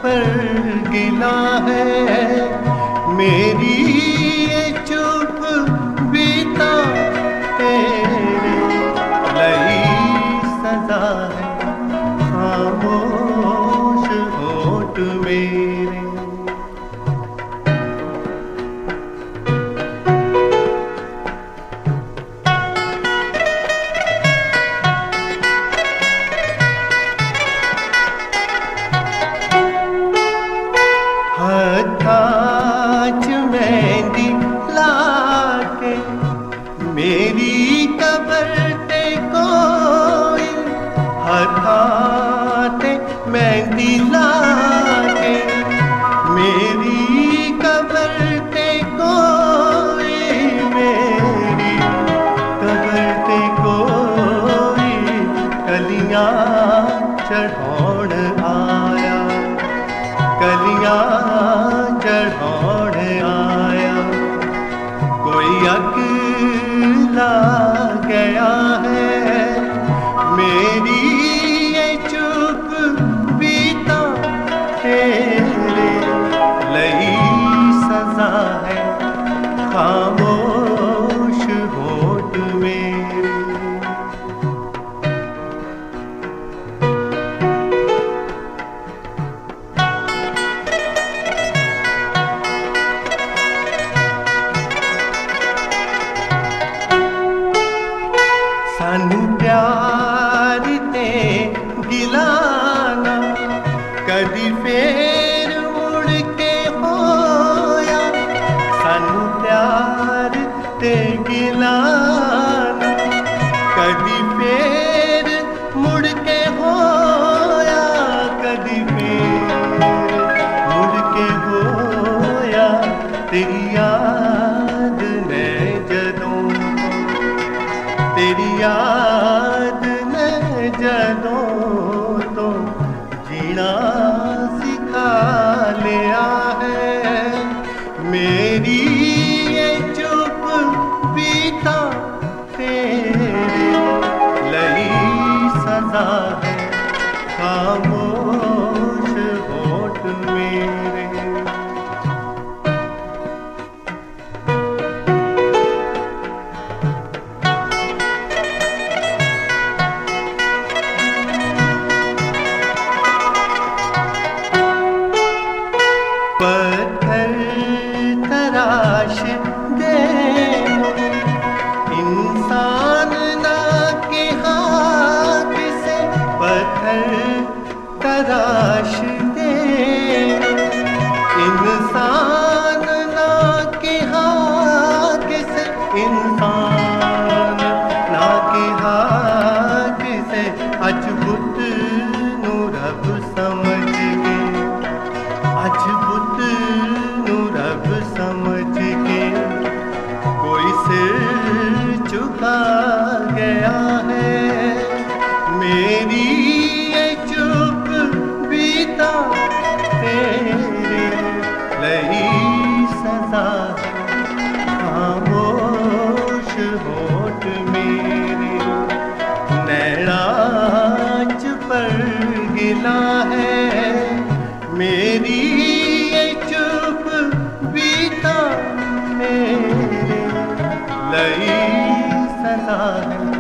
पर गिला है, मेरी ये चुप बीता तेरे लई सजा है, खामोश होठ मेरे। हथाच मेहंदी लाके मेरी कबर ते कोई, हथाते मेहंदी लाके मेरी कबर ते कोई, मेरी कबर ते कोई कलियां चढ़ाउण आया, कलियां चढ़ाउण आया। कोई अकेला गया है, मेरी ये चुप बीता तेरे लई सजा है, खामोश होठ मेरे। सानू प्यार ते गिलाना कदी फेर मुड़ के होया, सानू प्यार ते गिलाना कदी फेर मुड़ के होया, कदी फेर मुड़ के होया। तेरी याद ने जदों, तेरी याद ने जदों तो जीना सिखा लिया है, मेरी ये चुप बीता तेरे लई सजा है, खामोश होठ मेरे। पत्थर तराश दे इंसान ना के हाथ से, पत्थर तराश दे इंसान ना के हाथ से, इंसान ना के हाथ से। अज बुत नू रब समझ गए, अज बुत नू रब समझ के कोई सिर झुका गया है, मेरी ये चुप बीता तेरे लई सजा है, खामोश होठ मेरे। नैनाच पर गिला है, मेरी ये चुप बीता मेरे लई सजा है,